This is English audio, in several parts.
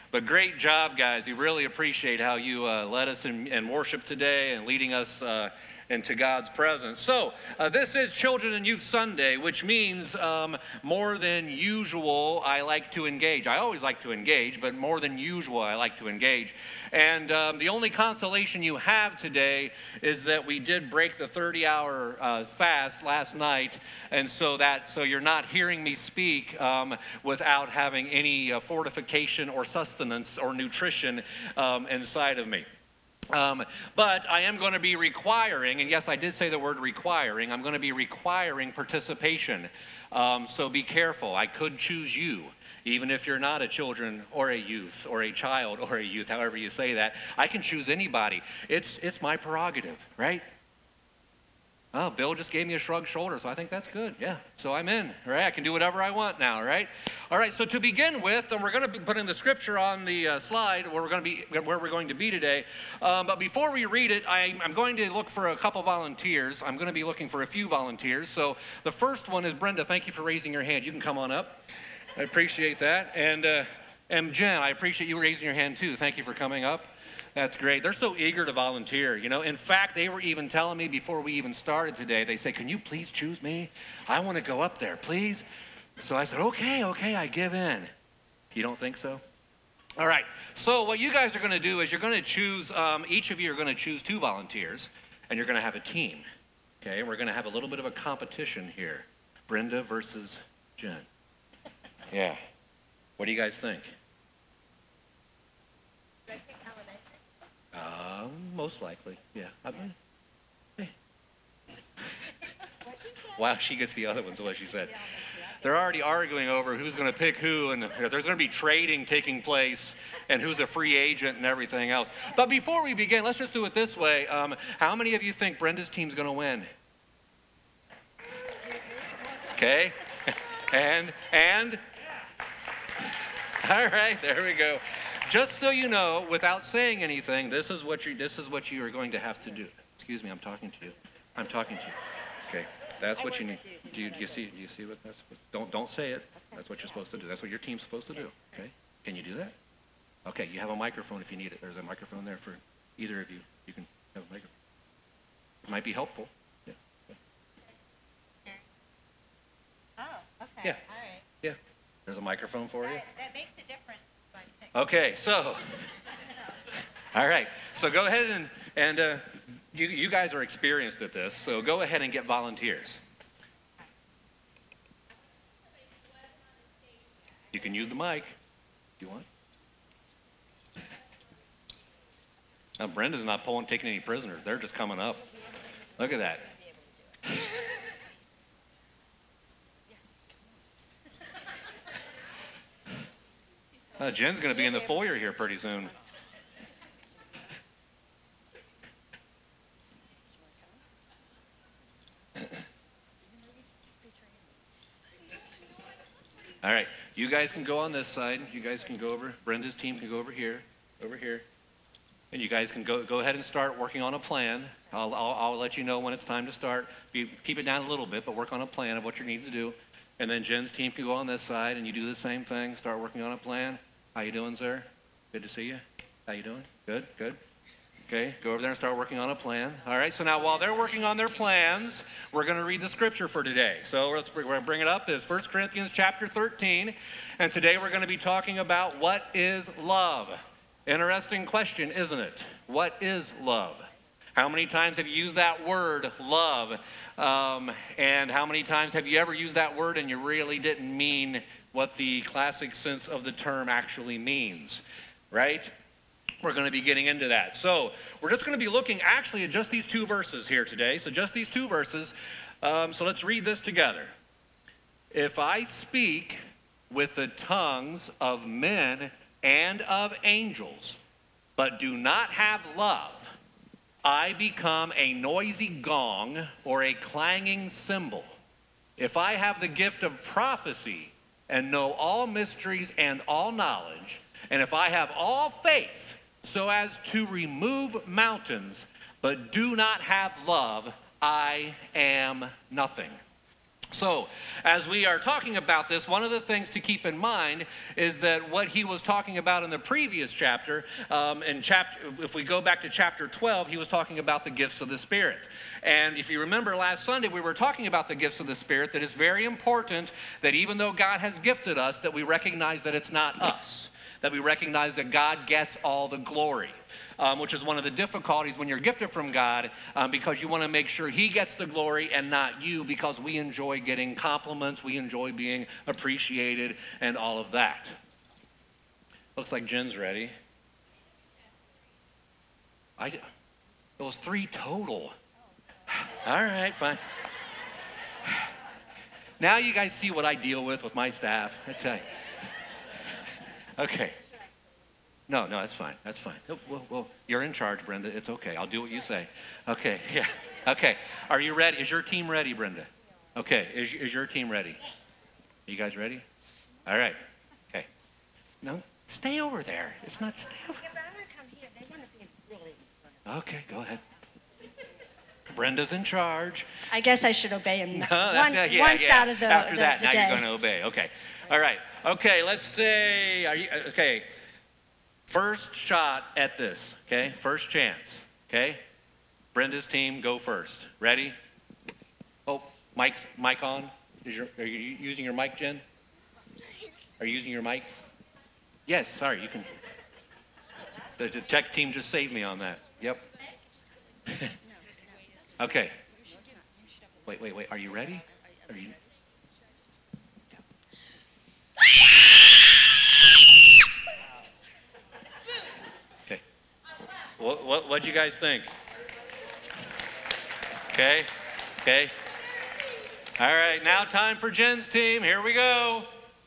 But great job, guys. We really appreciate how you led us in worship today and leading us into God's presence. So this is Children and Youth Sunday, which means more than usual, I like to engage. I always like to engage, but more than usual, I like to engage. And the only consolation you have today is that we did break the 30-hour fast last night, and so you're not hearing me speak without having any fortification or sustenance or nutrition inside of me. But I am going to be requiring, and yes, I did say the word requiring, I'm going to be requiring participation. So be careful. I could choose you, even if you're not a children or a youth or a child or a youth, however you say that. I can choose anybody. It's my prerogative, right? Oh, Bill just gave me a shrugged shoulder, so I think that's good. Yeah, so I'm in, right? I can do whatever I want now, right? All right, so to begin with, and we're going to be putting the scripture on the slide where we're going to be today. But before we read it, I'm going to look for a couple volunteers. I'm going to be looking for a few volunteers. So the first one is Brenda. Thank you for raising your hand. You can come on up. I appreciate that. And Jen, I appreciate you raising your hand too. Thank you for coming up. That's great. They're so eager to volunteer, you know. In fact, they were even telling me before we even started today, they say, can you please choose me? I want to go up there, please. So I said, okay, I give in. You don't think so? All right. So what you guys are going to do is you're going to choose, each of you are going to choose 2 volunteers, and you're going to have a team. Okay, we're going to have a little bit of a competition here. Brenda versus Jen. Yeah. What do you guys think? Most likely, yeah. Wow, she gets the other ones, what she said. They're already arguing over who's going to pick who, and there's going to be trading taking place, and who's a free agent and everything else. But before we begin, let's just do it this way. How many of you think Brenda's team's going to win? Okay, and all right, there we go. Just so you know, without saying anything, this is what you are going to have to do. Excuse me, I'm talking to you. Okay, that's what you need. Do you see what that's? Don't say it. That's what you're supposed to do. That's what your team's supposed to do. Okay, can you do that? Okay, you have a microphone if you need it. There's a microphone there for either of you. You can have a microphone. It might be helpful. Yeah. Oh, okay. Yeah. All right. Yeah. There's a microphone for you. That makes a difference. Okay, so, all right, so go ahead and you guys are experienced at this, so go ahead and get volunteers. You can use the mic if you want. Now, Brenda's not taking any prisoners. They're just coming up. Look at that. Jen's going to be in the foyer here pretty soon. All right, you guys can go on this side. You guys can go over. Brenda's team can go over here. And you guys can go ahead and start working on a plan. I'll let you know when it's time to start. Keep it down a little bit, but work on a plan of what you need to do. And then Jen's team can go on this side, and you do the same thing. Start working on a plan. How you doing, sir? Good to see you. How you doing? Good. Okay, go over there and start working on a plan. All right, so now while they're working on their plans, we're going to read the scripture for today. So we're going to bring it up. It's 1 Corinthians chapter 13, and today we're going to be talking about what is love. Interesting question, isn't it? What is love? How many times have you used that word, love? And how many times have you ever used that word and you really didn't mean what the classic sense of the term actually means, right? We're going to be getting into that. So we're just going to be looking actually at just these 2 verses here today. So just these 2 verses. So let's read this together. If I speak with the tongues of men and of angels, but do not have love, I become a noisy gong or a clanging cymbal. If I have the gift of prophecy and know all mysteries and all knowledge, and if I have all faith so as to remove mountains, but do not have love, I am nothing. So, as we are talking about this, one of the things to keep in mind is that what he was talking about in the previous chapter, if we go back to chapter 12, he was talking about the gifts of the Spirit. And if you remember last Sunday, we were talking about the gifts of the Spirit, that it's very important that even though God has gifted us, that we recognize that it's not us, that we recognize that God gets all the glory. Which is one of the difficulties when you're gifted from God, because you want to make sure he gets the glory and not you, because we enjoy getting compliments, we enjoy being appreciated and all of that. Looks like Jen's ready. It was 3 total. All right, fine. Now you guys see what I deal with my staff. I tell you. Okay. No, that's fine. That's fine. Well, you're in charge, Brenda. It's okay. I'll do what you say. Okay, yeah. Okay. Are you ready? Is your team ready, Brenda? Okay. Is your team ready? Are you guys ready? All right. Okay. No, stay over there. It's not stay over there. Yeah, but I'm going to come here. They want to be really in front of Okay, go ahead. Brenda's in charge. I guess I should obey him Once out of the After that, the now day. you're going to obey. Okay. All right. Okay, let's say, okay. First shot at this, okay? First chance, okay? Brenda's team, go first. Ready? Oh, mic on? Are you using your mic, Jen? Are you using your mic? Yes, sorry, you can. The tech team just saved me on that. Yep. Okay. Wait. Are you ready? Are you? Okay. What'd you guys think? Okay. All right, now time for Jen's team. Here we go.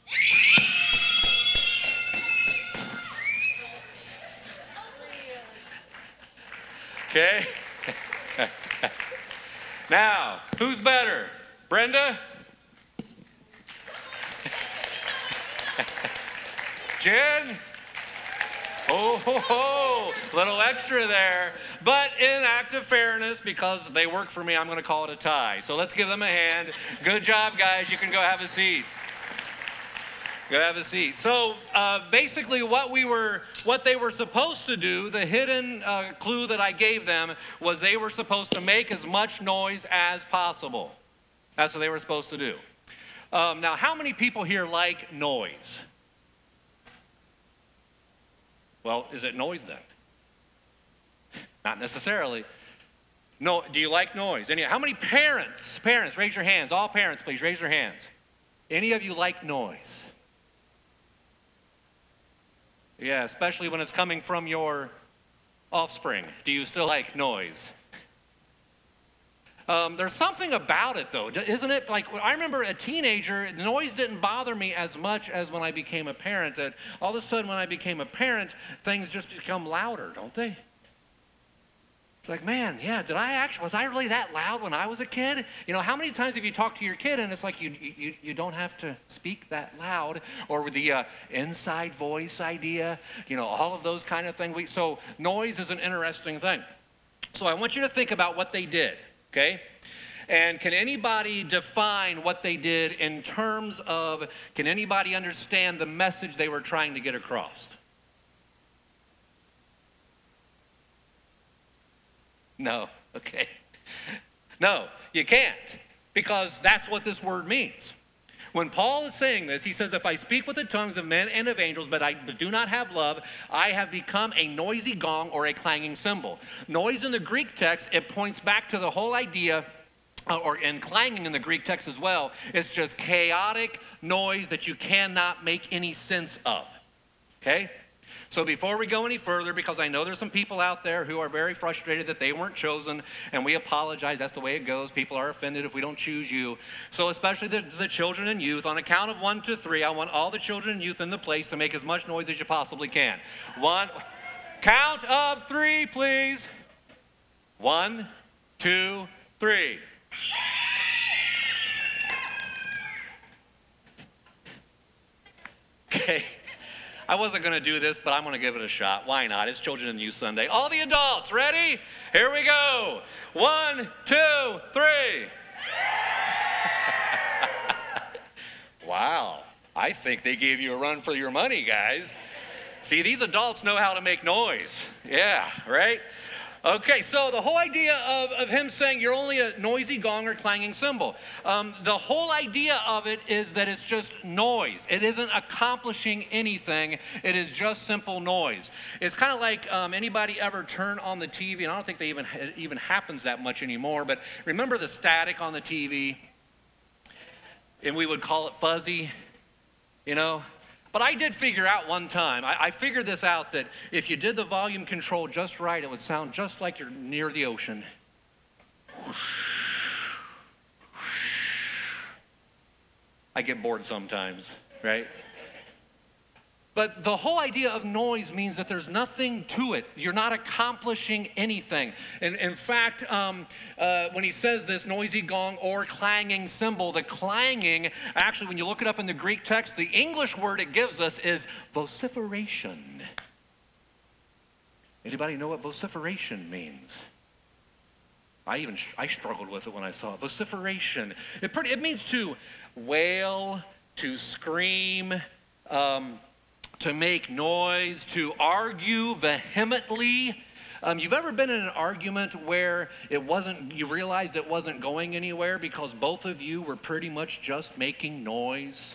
Okay. Now, who's better? Brenda? Jen? Oh, little extra there. But in act of fairness, because they work for me, I'm going to call it a tie. So let's give them a hand. Good job, guys. You can go have a seat. Go have a seat. So basically what they were supposed to do, the hidden clue that I gave them, was they were supposed to make as much noise as possible. That's what they were supposed to do. Now, how many people here like noise? Well, is it noise then? Not necessarily. No, do you like noise? How many parents, raise your hands. All parents, please, raise your hands. Any of you like noise? Yeah, especially when it's coming from your offspring. Do you still like noise? There's something about it, though, isn't it? Like, I remember a teenager, noise didn't bother me as much as when I became a parent. That all of a sudden, when I became a parent, things just become louder, don't they? It's like, man, yeah, was I really that loud when I was a kid? You know, how many times have you talked to your kid and it's like you don't have to speak that loud, or with the inside voice idea, all of those kind of things. So noise is an interesting thing. So I want you to think about what they did, okay? And can anybody define what they did in terms of, can anybody understand the message they were trying to get across? No, okay. No, you can't, because that's what this word means. When Paul is saying this, he says, if I speak with the tongues of men and of angels, but I do not have love, I have become a noisy gong or a clanging cymbal. Noise in the Greek text, it points back to the whole idea, and clanging in the Greek text as well, it's just chaotic noise that you cannot make any sense of, okay? So before we go any further, because I know there's some people out there who are very frustrated that they weren't chosen, and we apologize, that's the way it goes. People are offended if we don't choose you. So especially the children and youth, on a count of 1 to 3, I want all the children and youth in the place to make as much noise as you possibly can. Count of 3, please. 1, 2, 3. Okay. I wasn't going to do this, but I'm going to give it a shot. Why not? It's Children and Youth Sunday. All the adults, ready? Here we go. 1, 2, 3. Wow, I think they gave you a run for your money, guys. See, these adults know how to make noise. Yeah, right? Okay, so the whole idea of him saying you're only a noisy gong or clanging cymbal, the whole idea of it is that it's just noise. It isn't accomplishing anything. It is just simple noise. It's kind of like anybody ever turn on the TV, and I don't think it even happens that much anymore, but remember the static on the TV? And we would call it fuzzy, you know? But I did figure out one time, I figured this out, that if you did the volume control just right, it would sound just like you're near the ocean. I get bored sometimes, right? But the whole idea of noise means that there's nothing to it. You're not accomplishing anything. And in fact, when he says this, noisy gong or clanging cymbal, the clanging, actually, when you look it up in the Greek text, the English word it gives us is vociferation. Anybody know what vociferation means? I struggled with it when I saw it. Vociferation. It means to wail, to scream, to make noise, to argue vehemently. You've ever been in an argument where you realized it wasn't going anywhere because both of you were pretty much just making noise?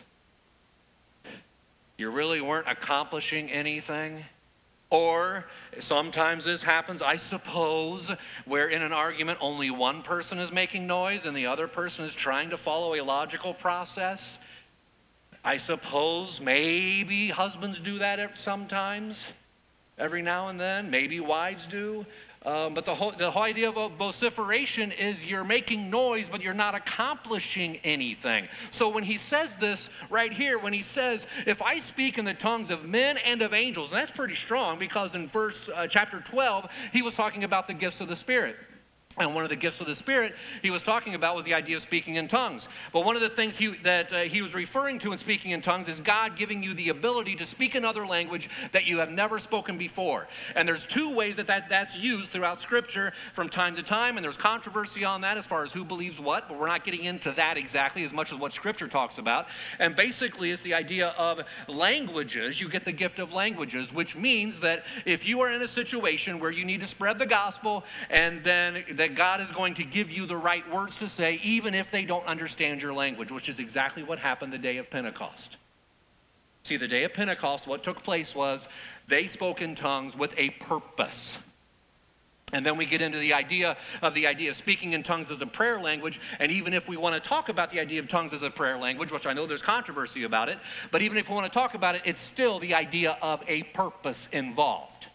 You really weren't accomplishing anything? Or sometimes this happens, I suppose, where in an argument only one person is making noise and the other person is trying to follow a logical process. I suppose maybe husbands do that sometimes, every now and then. Maybe wives do. But the whole idea of vociferation is you're making noise, but you're not accomplishing anything. So when he says this right here, when he says, if I speak in the tongues of men and of angels, and that's pretty strong because in chapter 12, he was talking about the gifts of the Spirit. And one of the gifts of the Spirit he was talking about was the idea of speaking in tongues. But one of the things that he was referring to in speaking in tongues is God giving you the ability to speak another language that you have never spoken before. And there's two ways that's used throughout Scripture from time to time, and there's controversy on that as far as who believes what, but we're not getting into that exactly as much as what Scripture talks about. And basically it's the idea of languages. You get the gift of languages, which means that if you are in a situation where you need to spread the gospel and then that God is going to give you the right words to say, even if they don't understand your language, which is exactly what happened the day of Pentecost. See, the day of Pentecost, what took place was they spoke in tongues with a purpose. And then we get into the idea of speaking in tongues as a prayer language. And even if we want to talk about the idea of tongues as a prayer language, which I know there's controversy about it, but even if we want to talk about it, it's still the idea of a purpose involved.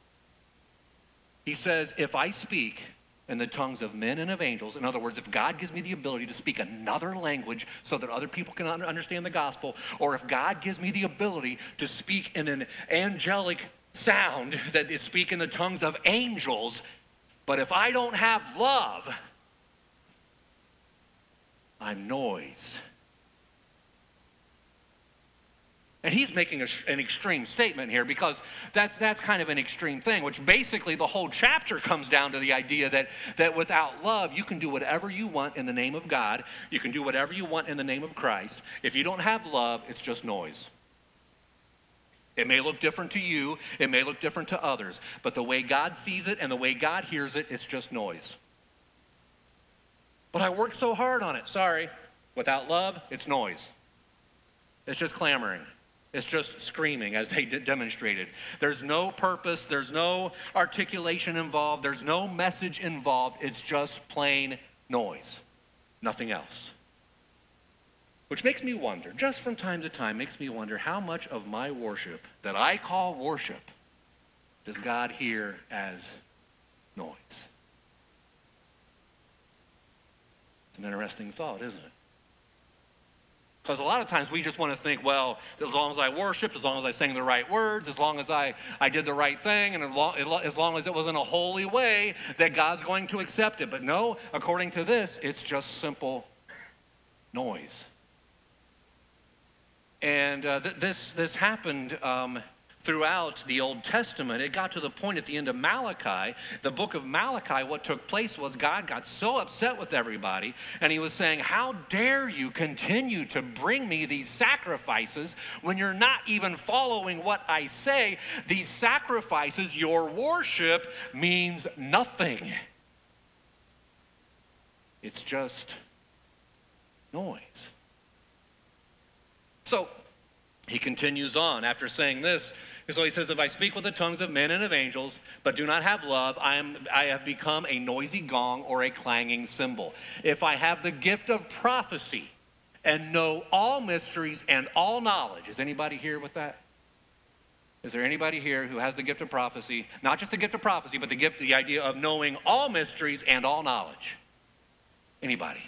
He says, if I speak in the tongues of men and of angels. In other words, if God gives me the ability to speak another language so that other people can understand the gospel, or if God gives me the ability to speak in an angelic sound that is speak in the tongues of angels, but if I don't have love, I'm noise. And he's making an extreme statement here because that's kind of an extreme thing, which basically the whole chapter comes down to the idea that without love, you can do whatever you want in the name of God. You can do whatever you want in the name of Christ. If you don't have love, it's just noise. It may look different to you. It may look different to others. But the way God sees it and the way God hears it, it's just noise. But I worked so hard on it. Sorry. Without love, it's noise. It's just clamoring. It's just screaming as they demonstrated. There's no purpose. There's no articulation involved. There's no message involved. It's just plain noise. Nothing else. Which makes me wonder, just from time to time, makes me wonder how much of my worship that I call worship does God hear as noise? It's an interesting thought, isn't it? Because a lot of times we just want to think, well, as long as I worshiped, as long as I sang the right words, as long as I did the right thing, and as long as it was in a holy way, that God's going to accept it. But no, according to this, it's just simple noise. And this happened throughout the Old Testament. It got to the point at the end of Malachi, the book of Malachi, what took place was God got so upset with everybody, and he was saying, how dare you continue to bring me these sacrifices when you're not even following what I say? These sacrifices, your worship means nothing. It's just noise. So he continues on after saying this. So he says, if I speak with the tongues of men and of angels, but do not have love, I have become a noisy gong or a clanging cymbal. If I have the gift of prophecy and know all mysteries and all knowledge. Is anybody here with that? Is there anybody here who has the gift of prophecy? Not just the gift of prophecy, but the idea of knowing all mysteries and all knowledge. Anybody?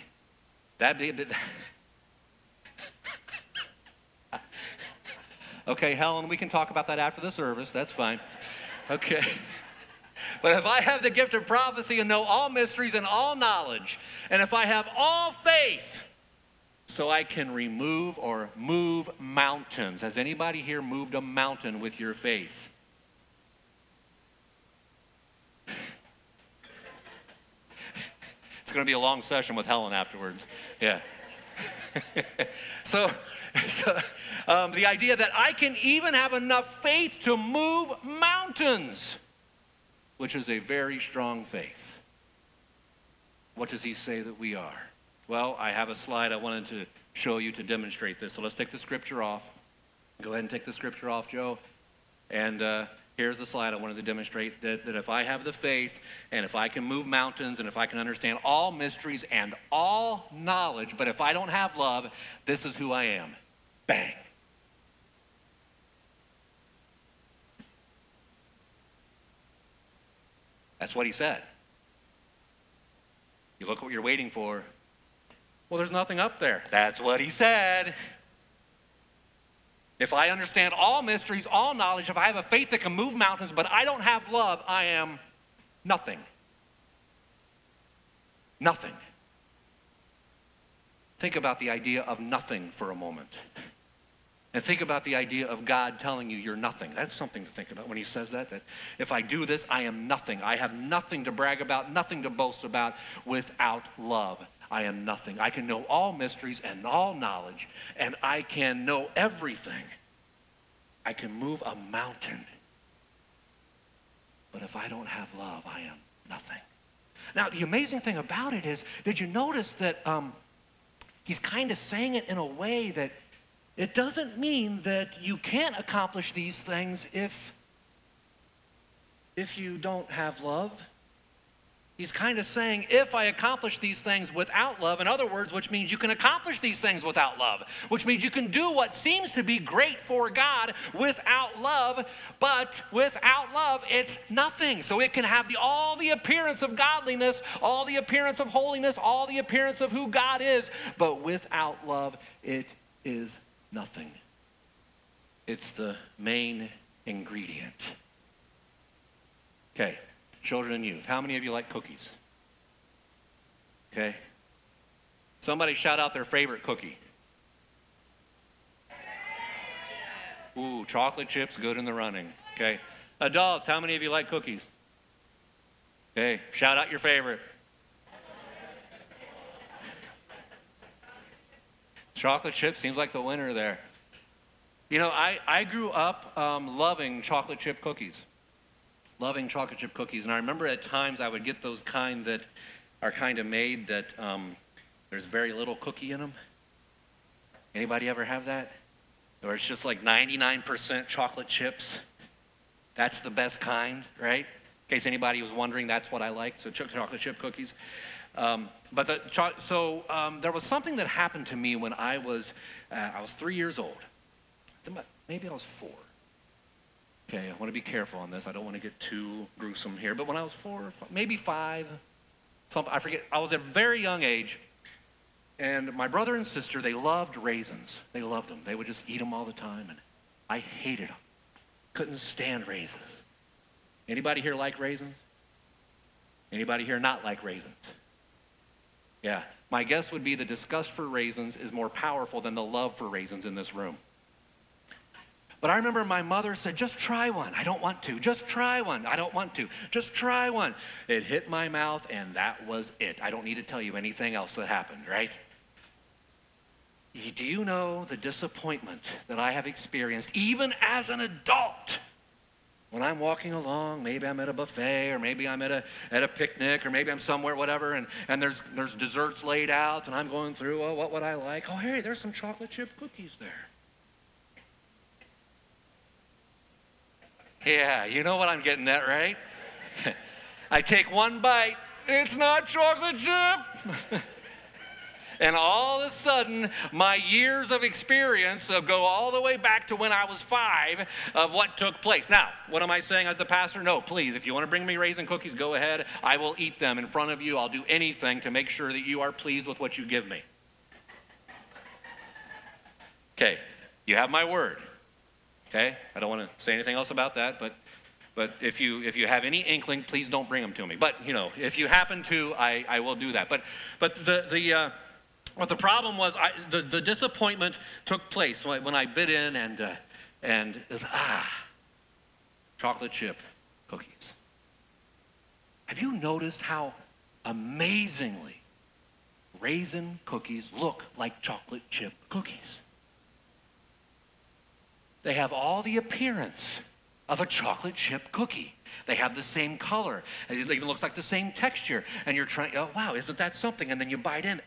Okay, Helen, we can talk about that after the service. That's fine. Okay. But if I have the gift of prophecy and know all mysteries and all knowledge, and if I have all faith, so I can remove or move mountains. Has anybody here moved a mountain with your faith? It's going to be a long session with Helen afterwards. Yeah. So the idea that I can even have enough faith to move mountains, which is a very strong faith. What does he say that we are? Well, I have a slide I wanted to show you to demonstrate this. So let's take the scripture off. Go ahead and take the scripture off, Joe. And here's the slide I wanted to demonstrate, that if I have the faith and if I can move mountains and if I can understand all mysteries and all knowledge, but if I don't have love, this is who I am. Bang. That's what he said. You look what you're waiting for. Well, there's nothing up there. That's what he said. If I understand all mysteries, all knowledge, if I have a faith that can move mountains, but I don't have love, I am nothing. Nothing. Think about the idea of nothing for a moment. And think about the idea of God telling you you're nothing. That's something to think about when he says that if I do this, I am nothing. I have nothing to brag about, nothing to boast about. Without love, I am nothing. I can know all mysteries and all knowledge, and I can know everything. I can move a mountain. But if I don't have love, I am nothing. Now, the amazing thing about it is, did you notice that he's kind of saying it in a way that it doesn't mean that you can't accomplish these things if you don't have love? He's kind of saying, if I accomplish these things without love, in other words, which means you can accomplish these things without love, which means you can do what seems to be great for God without love, but without love, it's nothing. So it can have all the appearance of godliness, all the appearance of holiness, all the appearance of who God is, but without love, it is nothing. It's the main ingredient. Okay. Children and youth, how many of you like cookies? Okay. Somebody shout out their favorite cookie. Ooh, chocolate chips, good in the running. Okay. Adults, how many of you like cookies? Okay. Shout out your favorite. Chocolate chip seems like the winner there. You know, I grew up loving chocolate chip cookies. Loving chocolate chip cookies. And I remember at times I would get those kind that are kind of made that there's very little cookie in them. Anybody ever have that? Or it's just like 99% chocolate chips. That's the best kind, right? In case anybody was wondering, that's what I like. So chocolate chip cookies. There was something that happened to me when I was 3 years old. Maybe I was 4. Okay, I want to be careful on this. I don't want to get too gruesome here. But when I was 4, maybe 5, something, I forget. I was at a very young age. And my brother and sister, they loved raisins. They loved them. They would just eat them all the time. And I hated them. Couldn't stand raisins. Anybody here like raisins? Anybody here not like raisins? Yeah. My guess would be the disgust for raisins is more powerful than the love for raisins in this room. But I remember my mother said, just try one. I don't want to. Just try one. I don't want to. Just try one. It hit my mouth, and that was it. I don't need to tell you anything else that happened, right? Do you know the disappointment that I have experienced, even as an adult? When I'm walking along, maybe I'm at a buffet, or maybe I'm at a picnic, or maybe I'm somewhere, whatever, and there's desserts laid out, and I'm going through, oh, what would I like? Oh, hey, there's some chocolate chip cookies there. Yeah, you know what I'm getting at, right? I take one bite, it's not chocolate chip. And all of a sudden, my years of experience go all the way back to when I was 5 of what took place. Now, what am I saying as the pastor? No, please, if you want to bring me raisin cookies, go ahead. I will eat them in front of you. I'll do anything to make sure that you are pleased with what you give me. Okay, you have my word. Okay, I don't want to say anything else about that, but if you have any inkling, please don't bring them to me. But if you happen to, I will do that. But the problem was the disappointment took place when I bit in and it was chocolate chip cookies. Have you noticed how amazingly raisin cookies look like chocolate chip cookies? They have all the appearance of a chocolate chip cookie. They have the same color. It even looks like the same texture. And you're trying, oh, wow, isn't that something? And then you bite in.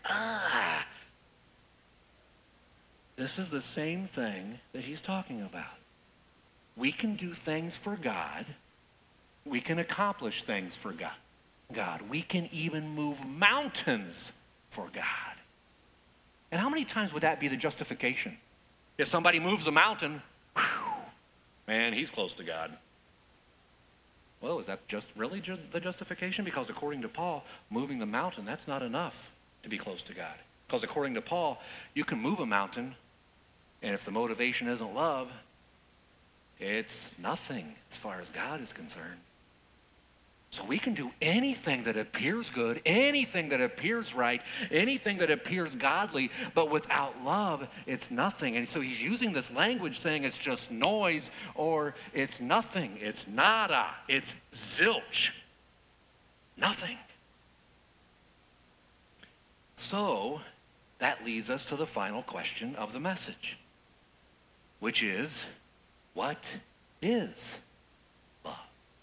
This is the same thing that he's talking about. We can do things for God. We can accomplish things for God. We can even move mountains for God. And how many times would that be the justification? If somebody moves a mountain, man, he's close to God. Well, is that just really the justification? Because according to Paul, moving the mountain, that's not enough to be close to God. Because according to Paul, you can move a mountain, and if the motivation isn't love, it's nothing as far as God is concerned. So we can do anything that appears good, anything that appears right, anything that appears godly, but without love, it's nothing. And so he's using this language saying it's just noise or it's nothing. It's nada. It's zilch. Nothing. So that leads us to the final question of the message, which is, what is love?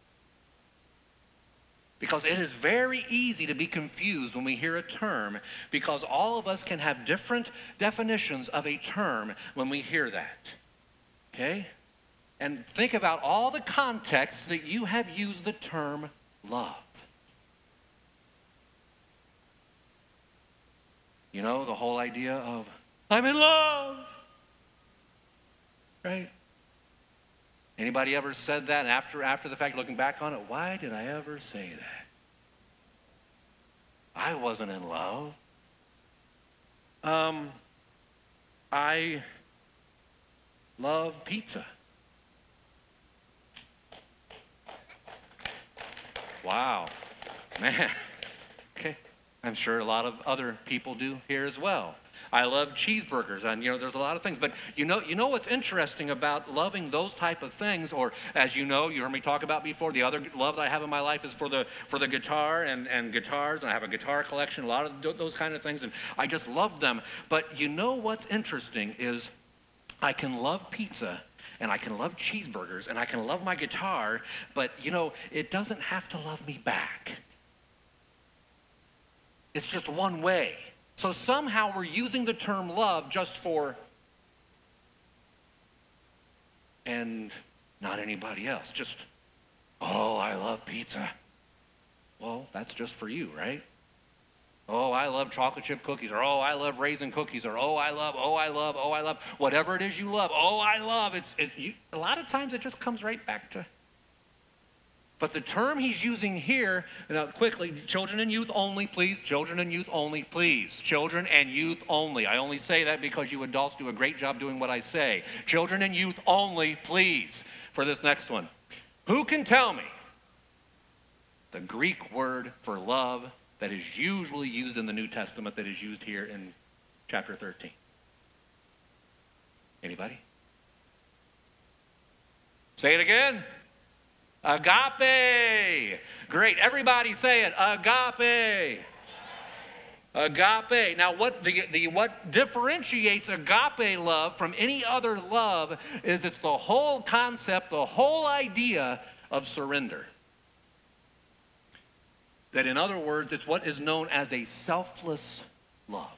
Because it is very easy to be confused when we hear a term, because all of us can have different definitions of a term when we hear that. Okay? And think about all the contexts that you have used the term love. You know, the whole idea of, I'm in love. Right? Anybody ever said that, and after the fact, looking back on it, why did I ever say that? I wasn't in love. I love pizza. Wow, man. Okay, I'm sure a lot of other people do here as well. I love cheeseburgers, and there's a lot of things. But you know what's interesting about loving those type of things, or as you heard me talk about before, the other love that I have in my life is for the guitar and guitars, and I have a guitar collection, a lot of those kind of things, and I just love them. But you know what's interesting is I can love pizza, and I can love cheeseburgers, and I can love my guitar, but it doesn't have to love me back. It's just one way. So somehow we're using the term love just for, and not anybody else. Just, oh, I love pizza. Well, that's just for you, right? Oh, I love chocolate chip cookies, or oh, I love raisin cookies, or oh, I love, whatever it is you love. Oh, I love. A lot of times it just comes right back to. But the term he's using here, now quickly, children and youth only, please. Children and youth only, please. Children and youth only. I only say that because you adults do a great job doing what I say. Children and youth only, please, for this next one. Who can tell me the Greek word for love that is usually used in the New Testament that is used here in chapter 13? Anybody? Say it again. Agape. Great. Everybody say it. Agape. Agape. Now, what differentiates agape love from any other love is it's the whole concept, the whole idea of surrender. That, in other words, it's what is known as a selfless love.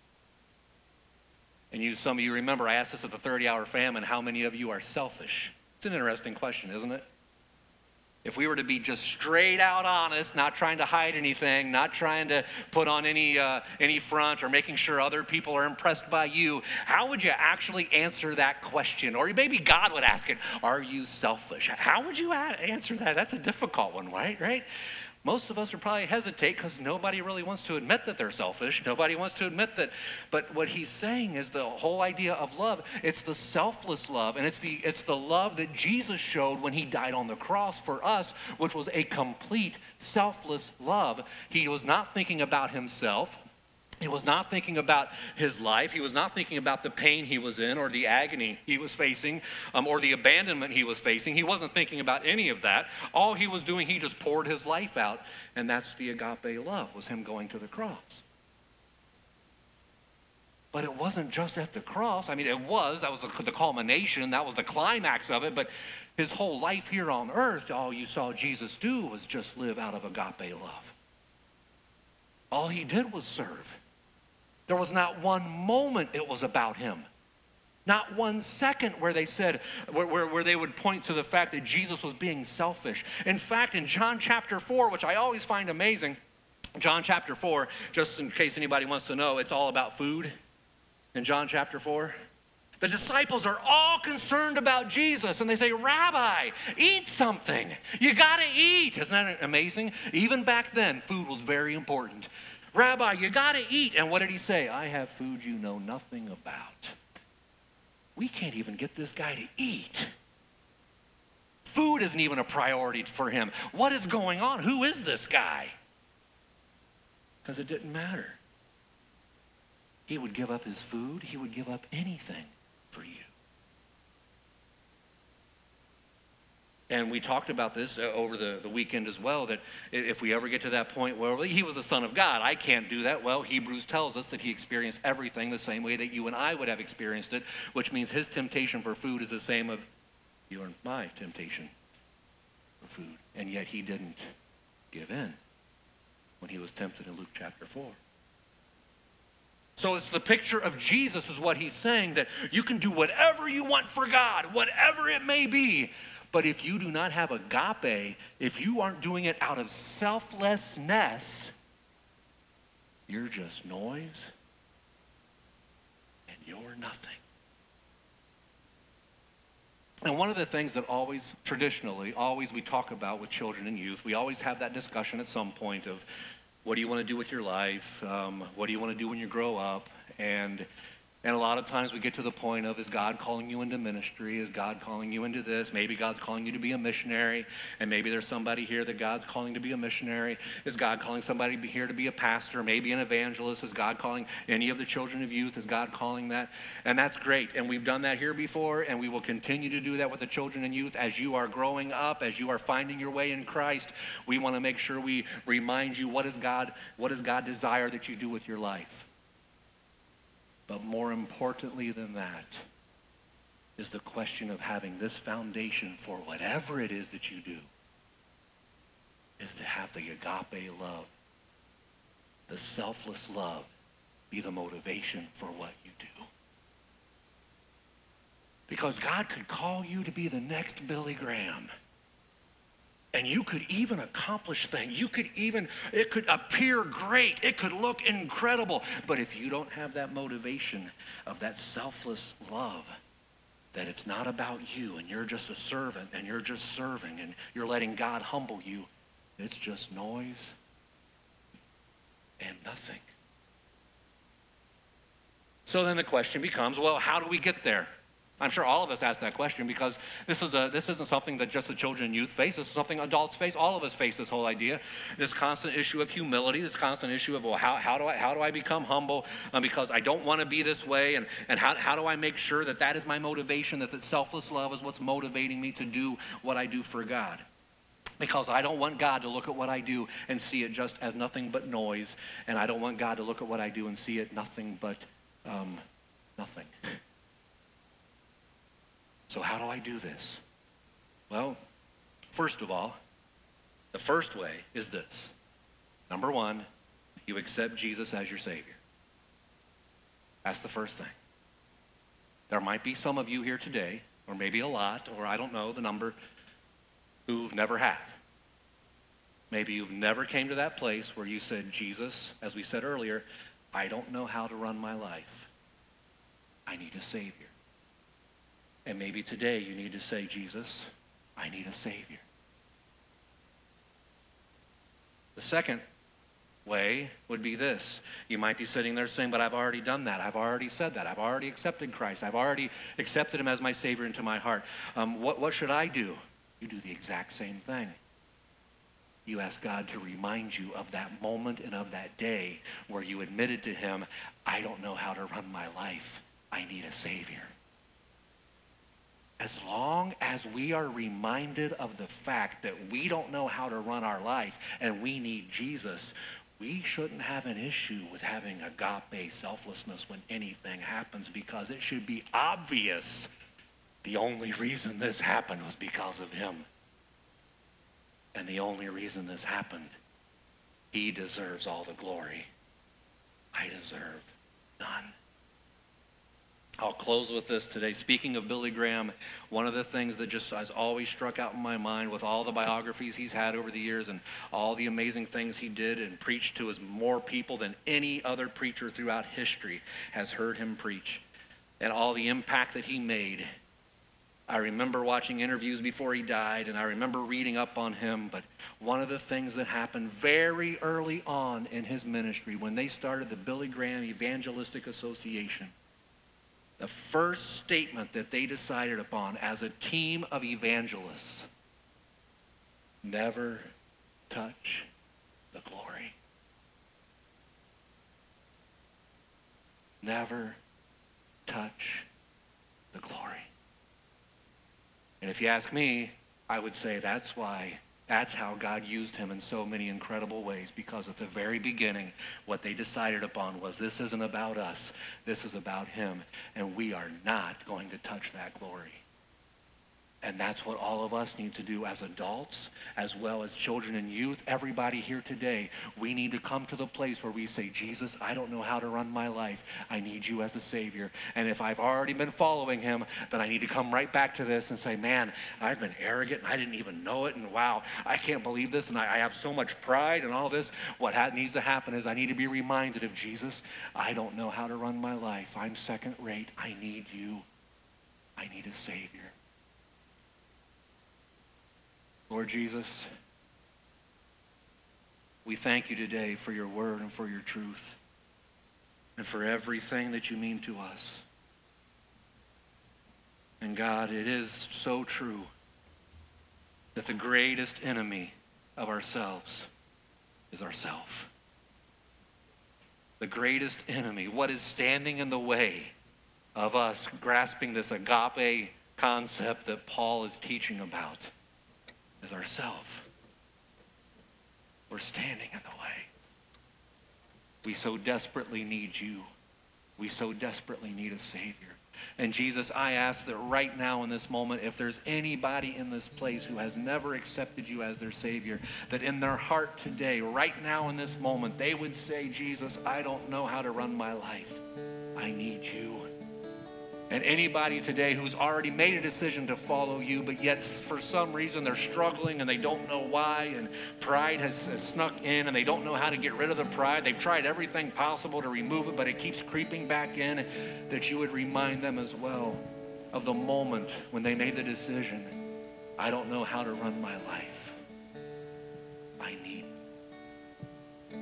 And some of you remember I asked this at the 30-hour famine, how many of you are selfish? It's an interesting question, isn't it? If we were to be just straight out honest, not trying to hide anything, not trying to put on any front or making sure other people are impressed by you, how would you actually answer that question? Or maybe God would ask it, are you selfish? How would you answer that? That's a difficult one, right? Most of us would probably hesitate because nobody really wants to admit that they're selfish. Nobody wants to admit that. But what he's saying is the whole idea of love, it's the selfless love. And it's the love that Jesus showed when he died on the cross for us, which was a complete selfless love. He was not thinking about himself. He was not thinking about his life. He was not thinking about the pain he was in or the agony he was facing or the abandonment he was facing. He wasn't thinking about any of that. All he was doing, he just poured his life out. And that's the agape love, was him going to the cross. But it wasn't just at the cross. I mean, that was the culmination. That was the climax of it. But his whole life here on earth, all you saw Jesus do was just live out of agape love. All he did was serve. There was not one moment it was about him. Not 1 second where they said, where they would point to the fact that Jesus was being selfish. In fact, in John chapter 4, which I always find amazing, John chapter 4, just in case anybody wants to know, it's all about food in John chapter 4. The disciples are all concerned about Jesus, and they say, Rabbi, eat something. You got to eat. Isn't that amazing? Even back then, food was very important. Rabbi, you got to eat. And what did he say? I have food you know nothing about. We can't even get this guy to eat. Food isn't even a priority for him. What is going on? Who is this guy? Because it didn't matter. He would give up his food. He would give up anything for you. And we talked about this over the weekend as well, that if we ever get to that point where he was the Son of God, I can't do that. Well, Hebrews tells us that he experienced everything the same way that you and I would have experienced it, which means his temptation for food is the same of you and my temptation for food. And yet he didn't give in when he was tempted in Luke chapter 4. So it's the picture of Jesus is what he's saying, that you can do whatever you want for God, whatever it may be. But if you do not have agape, if you aren't doing it out of selflessness, you're just noise and you're nothing. And one of the things that traditionally we talk about with children and youth, we always have that discussion at some point of, what do you want to do with your life? What do you want to do when you grow up? And a lot of times we get to the point of, is God calling you into ministry? Is God calling you into this? Maybe God's calling you to be a missionary. And maybe there's somebody here that God's calling to be a missionary. Is God calling somebody here to be a pastor? Maybe an evangelist. Is God calling any of the children of youth? Is God calling that? And that's great. And we've done that here before. And we will continue to do that with the children and youth. As you are growing up, as you are finding your way in Christ, we want to make sure we remind you, what does God desire that you do with your life? But more importantly than that is the question of having this foundation for whatever it is that you do, is to have the agape love, the selfless love, be the motivation for what you do. Because God could call you to be the next Billy Graham. And you could even accomplish things. It could appear great. It could look incredible. But if you don't have that motivation of that selfless love, that it's not about you and you're just a servant and you're just serving and you're letting God humble you, it's just noise and nothing. So then the question becomes, well, how do we get there? I'm sure all of us ask that question because this isn't something that just the children and youth face. This is something adults face. All of us face this whole idea, this constant issue of humility, this constant issue of, well, how do I become humble because I don't want to be this way, and how do I make sure that is my motivation, that selfless love is what's motivating me to do what I do for God. Because I don't want God to look at what I do and see it just as nothing but noise, and I don't want God to look at what I do and see it nothing but nothing. So how do I do this? Well, first of all, the first way is this. Number one, you accept Jesus as your Savior. That's the first thing. There might be some of you here today, or maybe a lot, or I don't know the number, who never have. Maybe you've never came to that place where you said, Jesus, as we said earlier, I don't know how to run my life. I need a Savior. And maybe today you need to say, Jesus, I need a Savior. The second way would be this. You might be sitting there saying, but I've already done that. I've already said that. I've already accepted Christ. I've already accepted him as my Savior into my heart. What should I do? You do the exact same thing. You ask God to remind you of that moment and of that day where you admitted to him, I don't know how to run my life. I need a Savior. As long as we are reminded of the fact that we don't know how to run our life and we need Jesus, we shouldn't have an issue with having agape selflessness when anything happens, because it should be obvious the only reason this happened was because of him. And the only reason this happened, he deserves all the glory. I deserve none. I'll close with this today. Speaking of Billy Graham, one of the things that just has always struck out in my mind with all the biographies he's had over the years and all the amazing things he did and preached to as more people than any other preacher throughout history has heard him preach, and all the impact that he made. I remember watching interviews before he died, and I remember reading up on him, but one of the things that happened very early on in his ministry, when they started the Billy Graham Evangelistic Association, the first statement that they decided upon as a team of evangelists: never touch the glory. Never touch the glory. And if you ask me, I would say that's how God used him in so many incredible ways, because at the very beginning, what they decided upon was, this isn't about us, this is about him, and we are not going to touch that glory. And that's what all of us need to do as adults, as well as children and youth. Everybody here today, we need to come to the place where we say, Jesus, I don't know how to run my life. I need you as a Savior. And if I've already been following him, then I need to come right back to this and say, man, I've been arrogant and I didn't even know it. And wow, I can't believe this. And I have so much pride and all this. What needs to happen is I need to be reminded of, Jesus, I don't know how to run my life. I'm second rate. I need you. I need a Savior. Lord Jesus, we thank you today for your word and for your truth and for everything that you mean to us. And God, it is so true that the greatest enemy of ourselves is ourself. The greatest enemy, what is standing in the way of us grasping this agape concept that Paul is teaching about, is ourself. We're standing in the way. We so desperately need you. We so desperately need a Savior. And Jesus, I ask that right now in this moment, if there's anybody in this place who has never accepted you as their Savior, that in their heart today, right now in this moment, they would say, Jesus, I don't know how to run my life. I need you. And anybody today who's already made a decision to follow you, but yet for some reason they're struggling and they don't know why, and pride has snuck in and they don't know how to get rid of the pride. They've tried everything possible to remove it, but it keeps creeping back in, that you would remind them as well of the moment when they made the decision, I don't know how to run my life. I need you.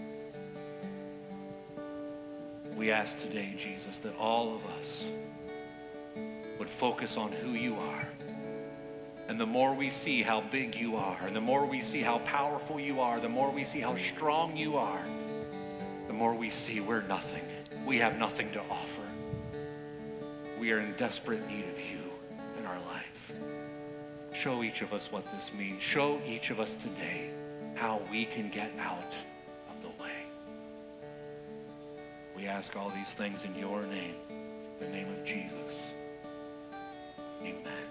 We ask today, Jesus, that all of us would but focus on who you are. And the more we see how big you are, and the more we see how powerful you are, the more we see how strong you are, the more we see we're nothing. We have nothing to offer. We are in desperate need of you in our life. Show each of us what this means. Show each of us today how we can get out of the way. We ask all these things in your name, the name of Jesus. Amen.